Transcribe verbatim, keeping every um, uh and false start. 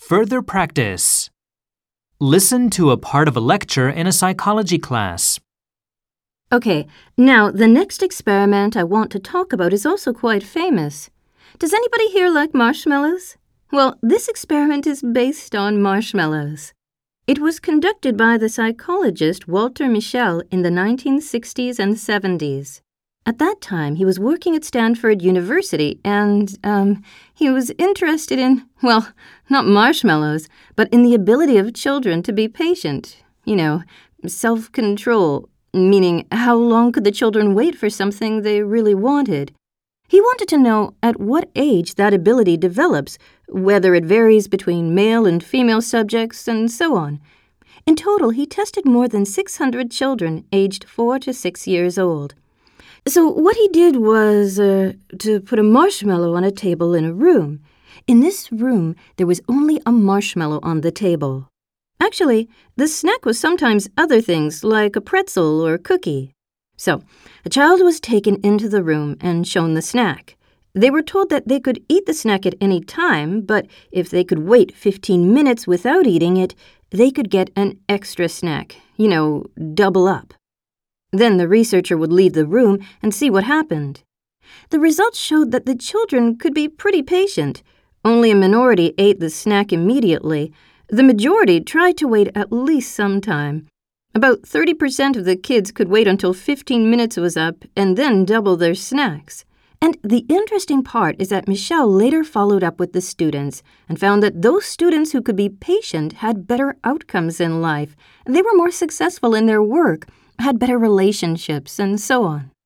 Further practice. Listen to a part of a lecture in a psychology class. Okay, now the next experiment I want to talk about is also quite famous. Does anybody here like marshmallows? Well, this experiment is based on marshmallows. It was conducted by the psychologist Walter Mischel in the nineteen sixties and seventies. At that time, he was working at Stanford University and, um, he was interested in, well, not marshmallows, but in the ability of children to be patient. You know, self-control, meaning how long could the children wait for something they really wanted. He wanted to know at what age that ability develops, whether it varies between male and female subjects, and so on. In total, he tested more than six hundred children aged four to six years old. So what he did was uh, to put a marshmallow on a table in a room. In this room, there was only a marshmallow on the table. Actually, the snack was sometimes other things like a pretzel or cookie. So, a child was taken into the room and shown the snack. They were told that they could eat the snack at any time, but if they could wait fifteen minutes without eating it, they could get an extra snack, you know, double up. Then the researcher would leave the room and see what happened. The results showed that the children could be pretty patient. Only a minority ate the snack immediately. The majority tried to wait at least some time. About thirty percent of the kids could wait until fifteen minutes was up and then double their snacks. And the interesting part is that Mischel later followed up with the students and found that those students who could be patient had better outcomes in life. They were more successful in their work, had better relationships, and so on.